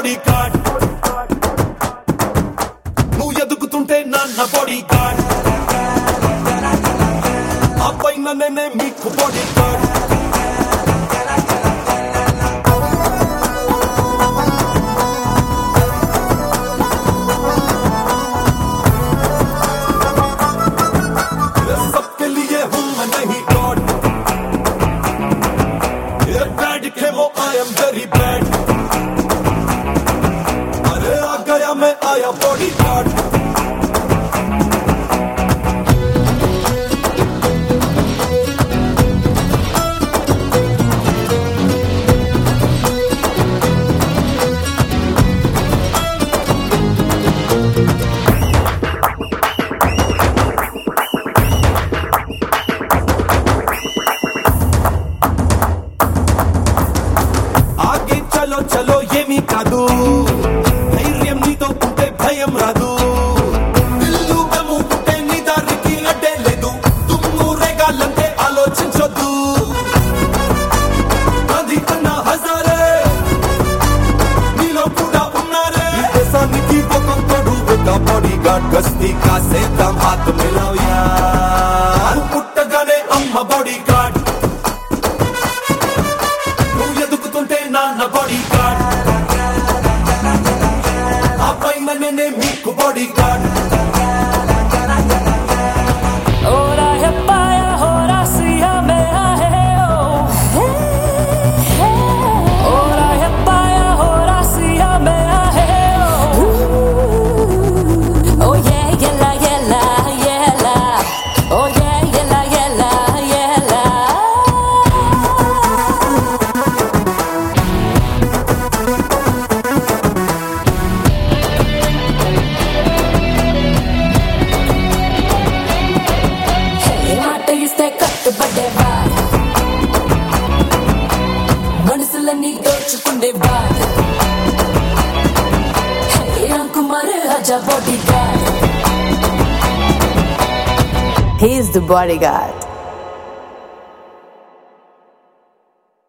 Body guard నువ్వు ఎదుగుతుంటే నాన్న bodyguard ఆ పైన నేనే మీకు బాడీ గార్డ్ सबके लिए हूँ मैं नहीं गॉड डैड के वो आई एम वेरी बैड अरे आ गया मैं आया बॉडी गार्ड చలో చలో ఏమీ కాదు ధైర్యం నీతో ఉంటే భయం రాదు ఇల్లు గమ్ముకుంటే నీ దారికి అడ్డే లేదు తుమ్ము రేగాలంటే ఆలోచించొద్దు గాంధీ అన్నా హజారే నీలో కూడా ఉన్నారే ఈ దేశానికి ఒక్కొక్కడు ఒక బాడీ గార్డ్ గస్తీ కాసేద్దాం హాత్ మిలావ్ యార్ పుట్టగానే అమ్మ బాడీ గార్డ్ నాన్న బాడీ గార్డ్ ఆ పైన నేనే మీకు బాడీ గార్డ్ ఓరా హెప్పాయా హోరా సియా మేరా హే ఓరా హెప్పాయా హోరా సియా మేరా హే ఓ యే యెల్లా యెల్లా యెల్లా ఓ యే యెల్లా యెల్లా యెల్లా కట్టుబడ్డేవా మనసులన్నీ దోచుకుండేవా Ramkumar Raja bodyguard He is the bodyguard.